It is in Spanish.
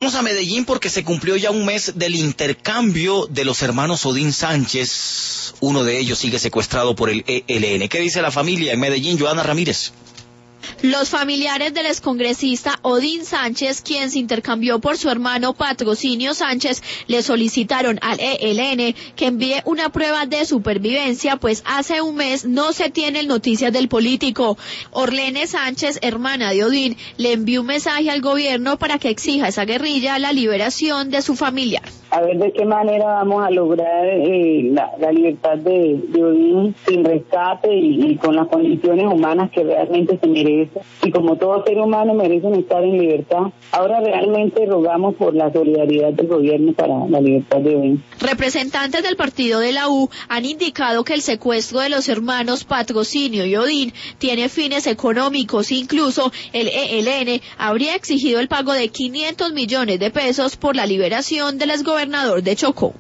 Vamos a Medellín porque se cumplió ya un mes del intercambio de los hermanos Odín Sánchez. Uno de ellos sigue secuestrado por el ELN. ¿Qué dice la familia en Medellín, Joana Ramírez? Los familiares del excongresista Odín Sánchez, quien se intercambió por su hermano Patrocinio Sánchez, le solicitaron al ELN que envíe una prueba de supervivencia, pues hace un mes no se tienen noticias del político. Orlene Sánchez, hermana de Odín, le envió un mensaje al gobierno para que exija a esa guerrilla la liberación de su familiar. A ver de qué manera vamos a lograr la libertad de Odín sin rescate y con las condiciones humanas que realmente se merece. Y como todo ser humano merecen estar en libertad. Ahora realmente rogamos por la solidaridad del gobierno para la libertad de Odín. Representantes del partido de la U han indicado que el secuestro de los hermanos Patrocinio y Odín tiene fines económicos. Incluso el ELN habría exigido el pago de 500 millones de pesos por la liberación del exgobernador de Chocó.